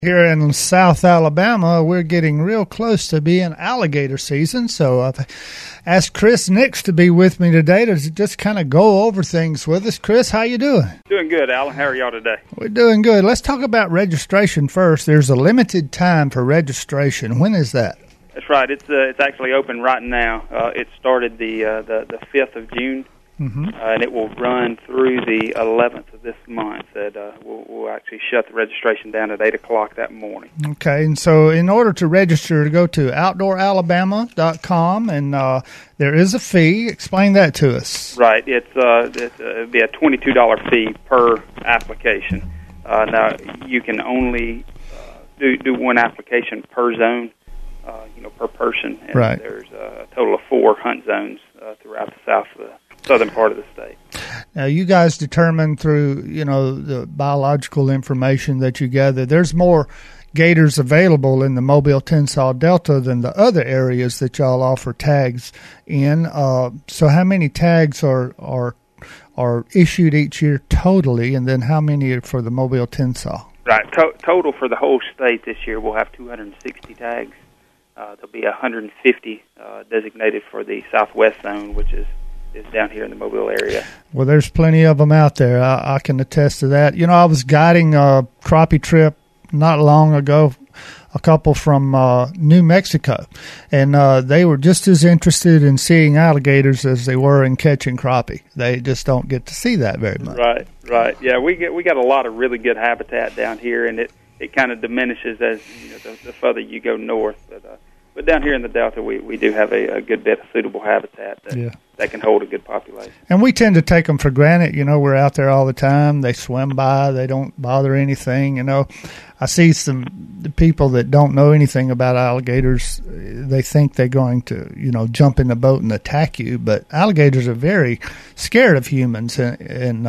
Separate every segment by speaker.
Speaker 1: Here in South Alabama, we're getting real close to being alligator season, so I've asked Chris Nix to be with me today to just kind of go over things with us. Chris, how you doing?
Speaker 2: Doing good, Alan. How are y'all today?
Speaker 1: We're doing good. Let's talk about registration first. There's a limited time for registration. When is that?
Speaker 2: That's right. It's actually open right now. It started the 5th of June. And it will run through the 11th of this month. We'll actually shut the registration down at 8 o'clock that morning.
Speaker 1: Okay, and so in order to register, go to outdooralabama.com, and there is a fee. Explain that to us.
Speaker 2: Right. It'll be a $22 fee per application. Now, you can only do one application per zone, per person. And
Speaker 1: right.
Speaker 2: There's a total of 4 hunt zones throughout the southern part of the state.
Speaker 1: Now, you guys determine through, the biological information that you gather, there's more gators available in the Mobile-Tensaw Delta than the other areas that y'all offer tags in. So how many tags are issued each year totally, and then how many are for the Mobile-Tensaw?
Speaker 2: Right. Total for the whole state this year, we'll have 260 tags. There'll be 150 designated for the southwest zone, which is down here in the Mobile area. Well,
Speaker 1: there's plenty of them out there. I can attest to that. I was guiding a crappie trip not long ago, a couple from New Mexico, and they were just as interested in seeing alligators as they were in catching crappie. They just don't get to see that very much.
Speaker 2: Right. Yeah, we got a lot of really good habitat down here, and it kind of diminishes as the further you go north. But down here in the Delta, we do have a good bit of suitable habitat that can hold a good population. And
Speaker 1: we tend to take them for granted. We're out there all the time. They swim by. They don't bother anything. I see the people that don't know anything about alligators. They think they're going to, jump in the boat and attack you. But alligators are very scared of humans, and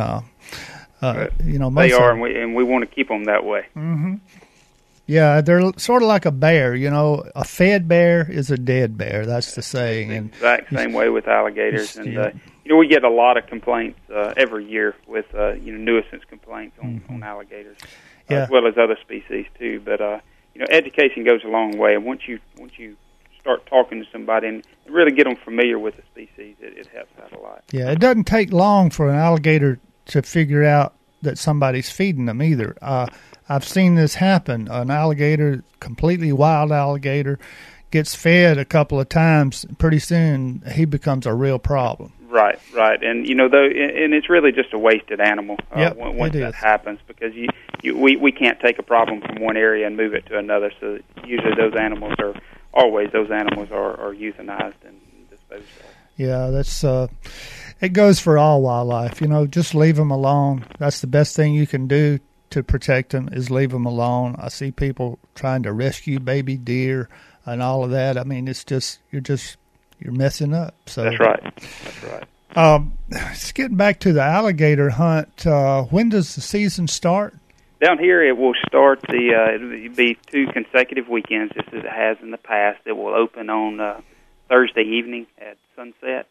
Speaker 2: they are, and we want to keep them that way.
Speaker 1: Mm-hmm. Yeah, they're sort of like a bear. A fed bear is a dead bear. That's the saying.
Speaker 2: The exact same way with alligators. And we get a lot of complaints every year with nuisance complaints on alligators, as well as other species too. But education goes a long way, and once you start talking to somebody and really get them familiar with the species, it helps out a lot.
Speaker 1: Yeah, it doesn't take long for an alligator to figure out that somebody's feeding them either. I've seen this happen. An alligator, completely wild alligator, gets fed a couple of times. Pretty soon, he becomes a real problem.
Speaker 2: Right. And, and it's really just a wasted animal once that happens, because we can't take a problem from one area and move it to another. So usually those animals are euthanized and disposed of.
Speaker 1: Yeah, that's it goes for all wildlife. Just leave them alone. That's the best thing you can do to protect them, is leave them alone. I see people trying to rescue baby deer and all of that. I mean, it's just you're messing up. So
Speaker 2: That's right.
Speaker 1: Let's get back to the alligator hunt. When does the season start?
Speaker 2: Down here, it will start it'll be 2 consecutive weekends, just as it has in the past. It will open on Thursday evening at sunset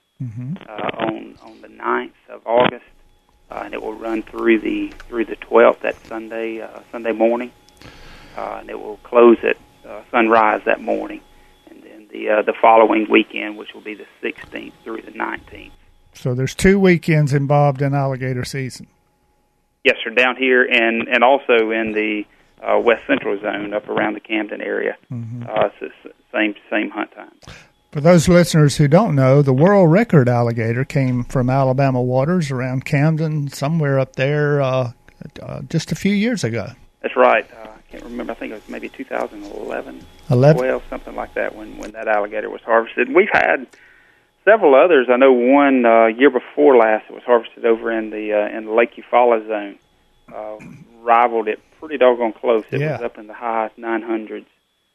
Speaker 2: on the 9th of August. And it will run through the 12th, that Sunday morning, and it will close at sunrise that morning, and then the following weekend, which will be the 16th through the 19th.
Speaker 1: So there's 2 weekends involved in alligator season.
Speaker 2: Yes, sir. Down here and also in the West Central Zone up around the Camden area. So same hunt time.
Speaker 1: For those listeners who don't know, the world record alligator came from Alabama waters around Camden, somewhere up there, just a few years ago.
Speaker 2: That's right. I can't remember. I think it was maybe 2011, 12, something like that, when that alligator was harvested. We've had several others. I know one year before last that was harvested over in the Lake Eufaula zone. Rivaled it pretty doggone close. It was up in the high 900s.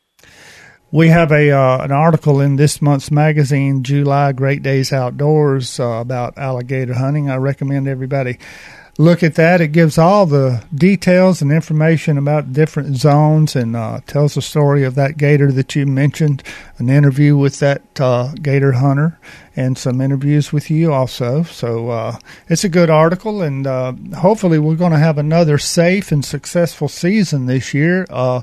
Speaker 1: We have an article in this month's magazine, July Great Days Outdoors, about alligator hunting. I recommend everybody look at that. It gives all the details and information about different zones and tells the story of that gator that you mentioned, an interview with that gator hunter, and some interviews with you also. So it's a good article, and hopefully we're going to have another safe and successful season this year.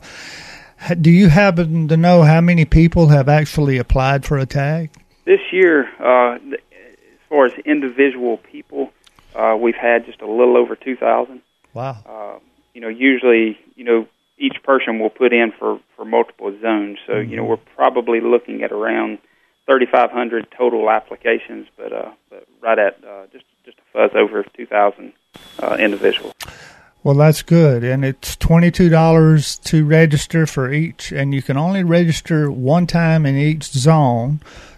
Speaker 1: Do you happen to know how many people have actually applied for a tag? This year,
Speaker 2: as far as individual people, we've had just a little over 2,000.
Speaker 1: Wow.
Speaker 2: Usually, each person will put in for multiple zones. So, we're probably looking at around 3,500 total applications, but right at just a fuzz over 2,000 individuals.
Speaker 1: Well, that's good, and it's $22 to register for each, and you can only register one time in each zone,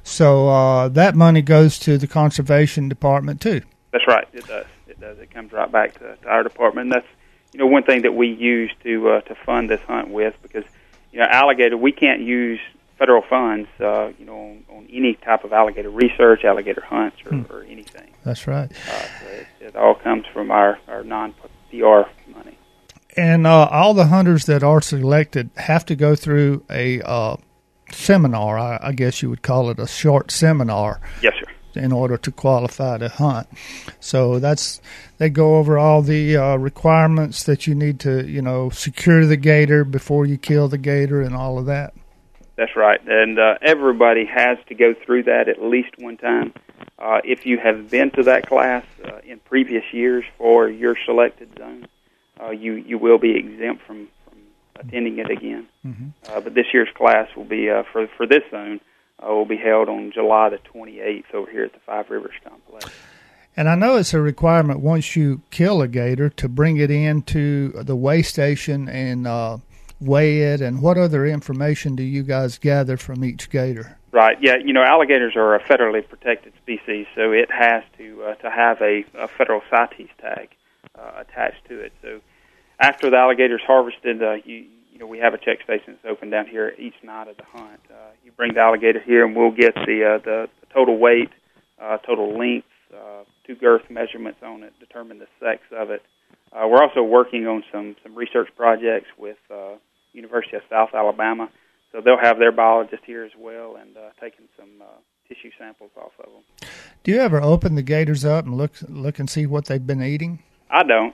Speaker 1: so that money goes to the Conservation Department, too.
Speaker 2: That's right, it does. It comes right back to our department, and that's one thing that we use to fund this hunt with, because alligator, we can't use federal funds on any type of alligator research, alligator hunts, or anything.
Speaker 1: That's right.
Speaker 2: So it all comes from our non-PR money.
Speaker 1: And all the hunters that are selected have to go through a seminar. I guess you would call it a short seminar.
Speaker 2: Yes, sir.
Speaker 1: In order to qualify to hunt. So they go over all the requirements that you need to, secure the gator before you kill the gator and all of that.
Speaker 2: That's right. And everybody has to go through that at least one time. If you have been to that class in previous years for your selected zone, you will be exempt from attending it again. Mm-hmm. But this year's class will be, for this zone, will be held on July the 28th over here at the Five Rivers Complex.
Speaker 1: And I know it's a requirement once you kill a gator to bring it into the weigh station and weigh it. And what other information do you guys gather from each gator?
Speaker 2: Right. Yeah. Alligators are a federally protected species, so it has to have a federal CITES tag attached to it. So after the alligator's harvested, we have a check station that's open down here each night of the hunt. You bring the alligator here, and we'll get the total weight, total length, 2 girth measurements on it, determine the sex of it. We're also working on some research projects with University of South Alabama, so they'll have their biologist here as well, and taking some tissue samples off of them.
Speaker 1: Do you ever open the gators up and look and see what they've been eating?
Speaker 2: I don't.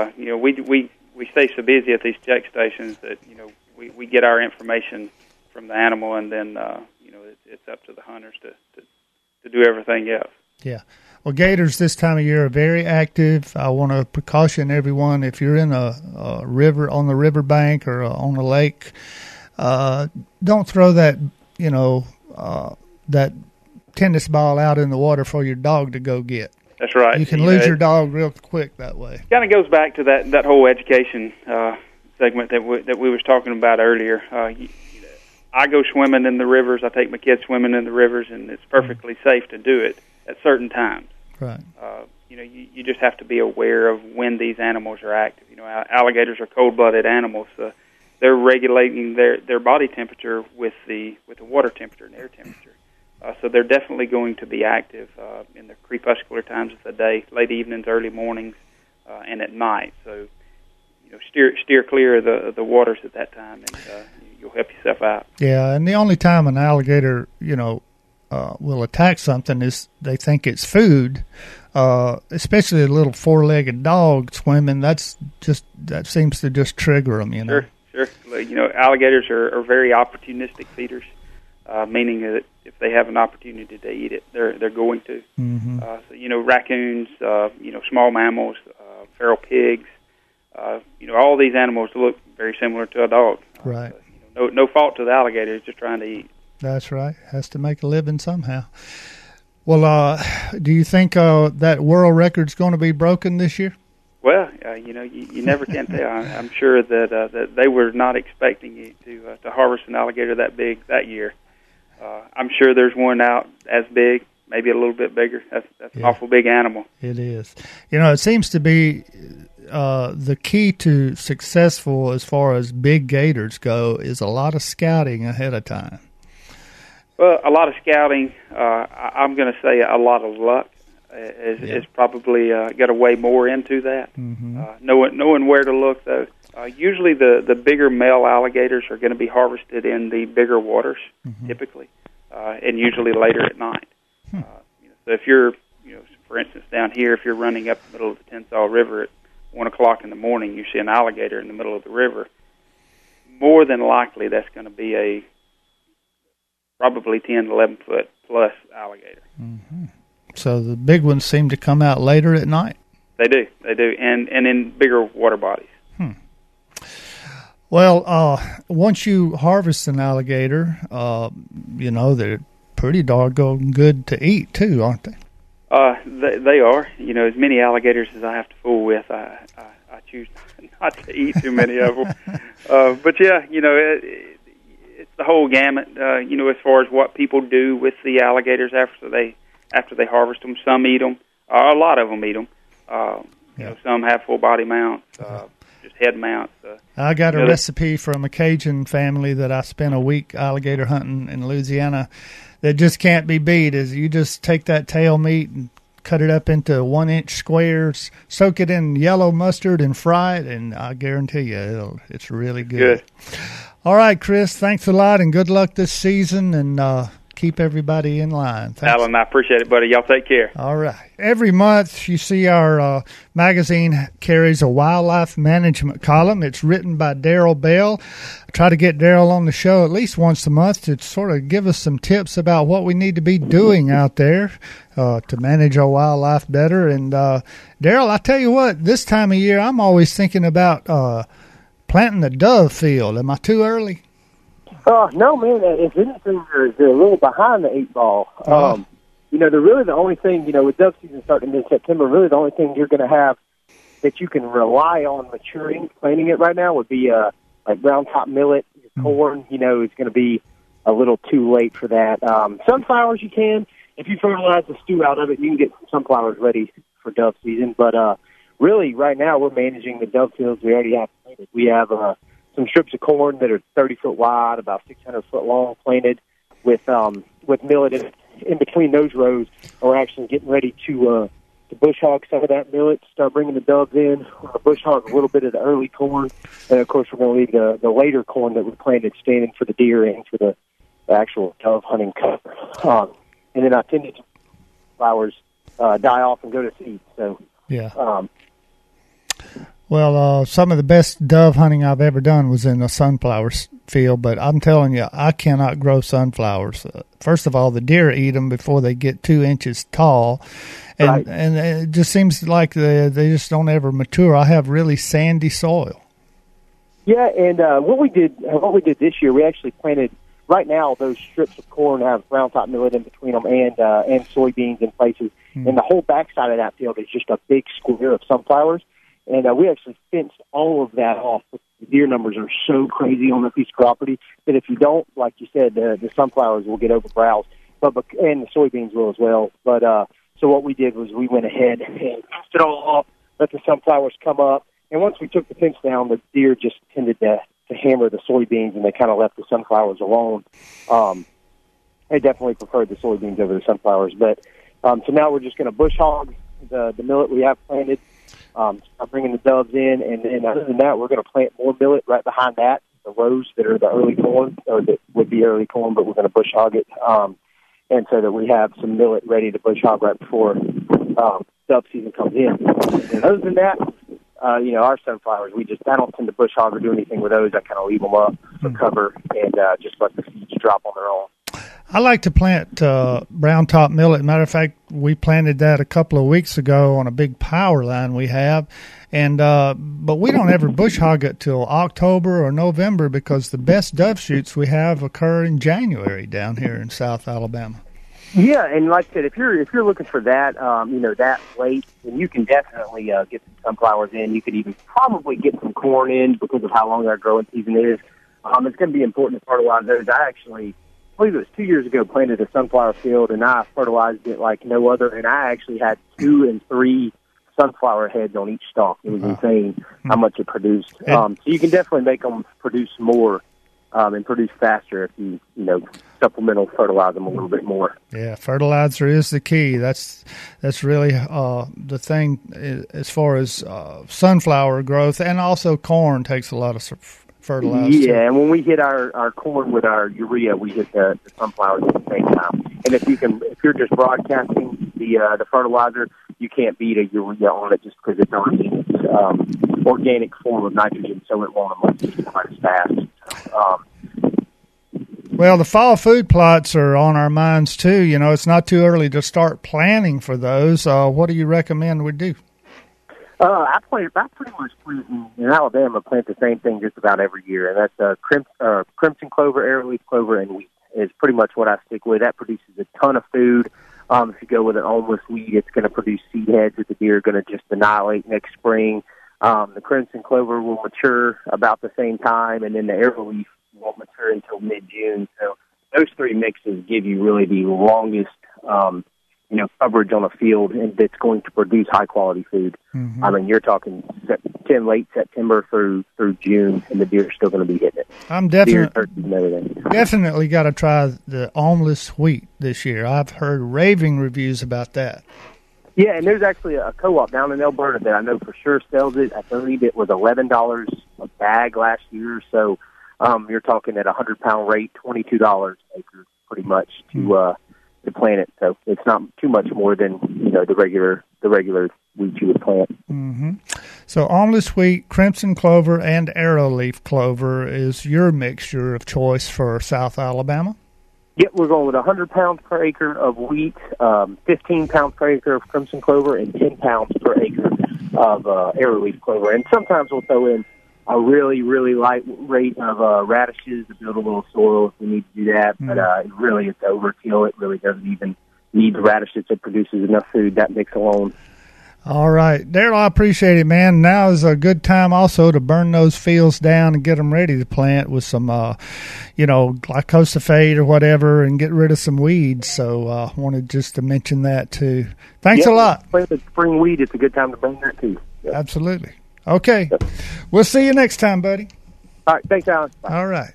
Speaker 2: We stay so busy at these check stations that we get our information from the animal, and then it's up to the hunters to do everything else.
Speaker 1: Yeah. Well, gators this time of year are very active. I want to precaution everyone, if you're in a river, on the riverbank or on a lake, don't throw that that tennis ball out in the water for your dog to go get.
Speaker 2: That's right.
Speaker 1: You can lose your dog real quick that way.
Speaker 2: Kind of goes back to that whole education segment that we was talking about earlier. I go swimming in the rivers. I take my kids swimming in the rivers, and it's perfectly safe to do it at certain times.
Speaker 1: Right.
Speaker 2: You just have to be aware of when these animals are active. Alligators are cold-blooded animals. They're regulating their body temperature with the water temperature and air temperature. So they're definitely going to be active in the crepuscular times of the day, late evenings, early mornings, and at night. So, steer clear of the waters at that time, and you'll help yourself out.
Speaker 1: Yeah, and the only time an alligator, will attack something is they think it's food, especially a little 4-legged dog swimming. That seems to just trigger them.
Speaker 2: Sure. Alligators are very opportunistic feeders. Meaning that if they have an opportunity to eat it, they're going to.
Speaker 1: Mm-hmm.
Speaker 2: So raccoons, small mammals, feral pigs, all these animals look very similar to a dog.
Speaker 1: Right.
Speaker 2: No fault to the alligator; it's just trying to eat.
Speaker 1: That's right. Has to make a living somehow. Well, do you think that world record's going to be broken this year?
Speaker 2: Well, you never can tell. I'm sure that they were not expecting you to harvest an alligator that big that year. I'm sure there's one out as big, maybe a little bit bigger. That's an awful big animal.
Speaker 1: It is. It seems to be the key to successful as far as big gators go is a lot of scouting ahead of time.
Speaker 2: Well, a lot of scouting. I'm going to say a lot of luck is probably got to weigh more into that.
Speaker 1: Mm-hmm.
Speaker 2: Knowing where to look, though. Usually the bigger male alligators are going to be harvested in the bigger waters, typically, and usually later at night. So if you're, for instance, down here, if you're running up the middle of the Tensas River at 1 o'clock in the morning, you see an alligator in the middle of the river, more than likely that's going to be a probably 10, 11 foot plus alligator.
Speaker 1: Mm-hmm. So the big ones seem to come out later at night?
Speaker 2: They do, and in bigger water bodies.
Speaker 1: Well, once you harvest an alligator, they're pretty doggone good to eat too, aren't they?
Speaker 2: They are. As many alligators as I have to fool with, I choose not to eat too many of them. But yeah, it's the whole gamut. As far as what people do with the alligators after they harvest them. Some eat them. A lot of them eat them. Some have full body mounts, just head mounts.
Speaker 1: I got a recipe from a Cajun family that I spent a week alligator hunting in Louisiana that just can't be beat. Is you just take that tail meat and cut it up into 1-inch squares, soak it in yellow mustard and fry it, and I guarantee you it's really good. All right, Chris, thanks a lot and good luck this season, and keep everybody in line. Thanks.
Speaker 2: Alan, I appreciate it, buddy. Y'all take care.
Speaker 1: All right. Every month, you see our magazine carries a wildlife management column. It's written by Daryl Bell. I try to get Daryl on the show at least once a month to sort of give us some tips about what we need to be doing out there to manage our wildlife better. And Daryl, I tell you what, this time of year, I'm always thinking about planting a dove field. Am I too early?
Speaker 3: No, man. If anything, they're a little behind the 8 ball. They're really the only thing, with dove season starting in September, really the only thing you're going to have that you can rely on maturing, planting it right now would be like brown top millet, corn. It's going to be a little too late for that. Sunflowers you can. If you fertilize the stew out of it, you can get some sunflowers ready for dove season. But really, right now, we're managing the dove fields we already have planted. We have some strips of corn that are 30 foot wide, about 600 foot long, planted with millet in between those rows. We're actually getting ready to bush hog some of that millet, start bringing the doves in. We're going to bush hog a little bit of the early corn, and of course we're going to leave the later corn that we planted standing for the deer and for the actual dove hunting cover. And then I tended to flowers die off and go to seed. So
Speaker 1: yeah. Well, some of the best dove hunting I've ever done was in a sunflower field, but I'm telling you, I cannot grow sunflowers. First of all, the deer eat them before they get 2 inches tall, and
Speaker 3: right.
Speaker 1: And it just seems like they just don't ever mature. I have really sandy soil.
Speaker 3: Yeah, and what we did this year, we actually planted. Right now, those strips of corn have brown top millet in between them, and soybeans in places, and the whole backside of that field is just a big square of sunflowers. And we actually fenced all of that off. The deer numbers are so crazy on that piece of property that if you don't, like you said, the sunflowers will get overbrowsed, and the soybeans will as well. But so what we did was we went ahead and fenced it all off, let the sunflowers come up, and once we took the fence down, the deer just tended to hammer the soybeans, and they kind of left the sunflowers alone. They definitely preferred the soybeans over the sunflowers. But so now we're just going to bush hog the millet we have planted. Start bringing the doves in, and then other than that, we're going to plant more millet right behind that, the rows that are the early corn, or that would be early corn, but we're going to bush hog it, and so that we have some millet ready to bush hog right before dove season comes in. And other than that, our sunflowers, I don't tend to bush hog or do anything with those. I kind of leave them up for cover and just let the seeds drop on their own.
Speaker 1: I like to plant brown top millet. Matter of fact, we planted that a couple of weeks ago on a big power line we have, and but we don't ever bush hog it till October or November because the best dove shoots we have occur in January down here in South Alabama.
Speaker 3: Yeah, and like I said, if you're looking for that, that late, then you can definitely get some sunflowers in. You could even probably get some corn in because of how long our growing season is. It's going to be important to fertilize those. I believe it was 2 years ago, planted a sunflower field, and I fertilized it like no other, and I actually had 2 and 3 sunflower heads on each stalk. It was insane how much it produced. So you can definitely make them produce more and produce faster if you start supplemental fertilize them a little bit more.
Speaker 1: Yeah, fertilizer is the key. That's really the thing as far as sunflower growth, and also corn takes a lot of fertilizer.
Speaker 3: Yeah, and when we hit our corn with our urea, we hit the sunflowers at the same time. And if you're just broadcasting the fertilizer, you can't beat a urea on it just because it's already in its organic form of nitrogen, so it won't emulsify quite as fast.
Speaker 1: Well, the fall food plots are on our minds too. You know, it's not too early to start planning for those. What do you recommend we do?
Speaker 3: I pretty much in Alabama plant the same thing just about every year, and that's crimson clover, arrowleaf clover, and wheat is pretty much what I stick with. That produces a ton of food. If you go with an almless wheat, it's going to produce seed heads that the deer are going to just annihilate next spring. The crimson clover will mature about the same time, and then the arrowleaf won't mature until mid-June. So those three mixes give you really the longest coverage on a field, and that's going to produce high-quality food. Mm-hmm. I mean, you're talking late September through June, and the deer are still going to be hitting it.
Speaker 1: I'm definitely got to try the almless wheat this year. I've heard raving reviews about that.
Speaker 3: Yeah, and there's actually a co-op down in Alberta that I know for sure sells it. I believe it was $11 a bag last year, so you're talking at a 100-pound rate, $22 an acre, pretty much to plant it. So it's not too much more than the regular wheat you would plant.
Speaker 1: Mm-hmm. So almless wheat, crimson clover, and arrowleaf clover is your mixture of choice for South Alabama?
Speaker 3: Yep, we're going with 100 pounds per acre of wheat, 15 pounds per acre of crimson clover, and 10 pounds per acre of arrowleaf clover. And sometimes we'll throw in a really, really light rate of radishes to build a little soil if we need to do that. Mm-hmm. But really, it's overkill. It really doesn't even need the radishes. It produces enough food, that mix alone.
Speaker 1: All right. Daryl, I appreciate it, man. Now is a good time also to burn those fields down and get them ready to plant with some, glyphosate or whatever, and get rid of some weeds. So I wanted just to mention that, too. Thanks a lot.
Speaker 3: Plant the spring weed. It's a good time to burn that, too. Yep.
Speaker 1: Absolutely. Okay. We'll see you next time, buddy.
Speaker 3: All right. Thanks, Alan. Bye.
Speaker 1: All right.